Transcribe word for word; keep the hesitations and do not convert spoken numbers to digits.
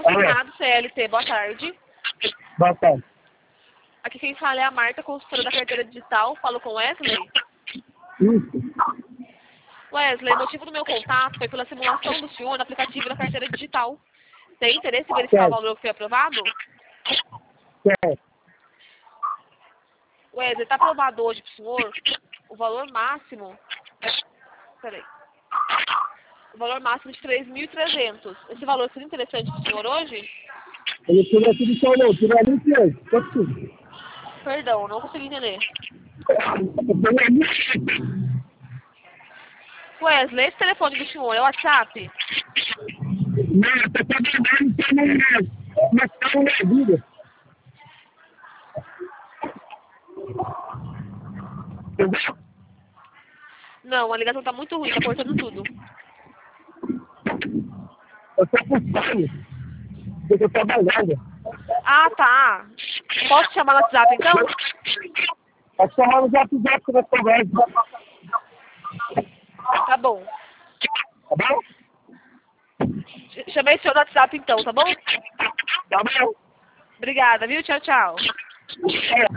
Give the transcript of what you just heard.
consignado, C L T, boa tarde. Boa tarde. Aqui quem fala é a Marta, consultora da carteira digital. Falo com Wesley. Isso. Wesley, o motivo do meu contato foi pela simulação do senhor no aplicativo da carteira digital. Tem interesse em verificar o valor que foi aprovado? Certo. Wesley, está aprovado hoje para o senhor o valor máximo... Peraí. O valor máximo de três mil e trezentos. Esse valor seria interessante para o senhor hoje? Ele tirou tudo só não, tirou ali e três. Quanto tudo? Perdão, não consegui entender. Wesley, esse telefone do senhor é o WhatsApp? Não, eu tô trabalhando, tô no mas tá na vida. Entendeu? Não, a ligação tá muito ruim, tá cortando tudo. Eu tô com fome. Eu tô trabalhando. Ah, tá. Posso chamar no WhatsApp, então? É chamar no zap zap da conversa. Tá bom. Tá bom? Ch- Chamei o senhor no WhatsApp, então, tá bom? Tá bom? Obrigada, viu? Tchau, tchau. É.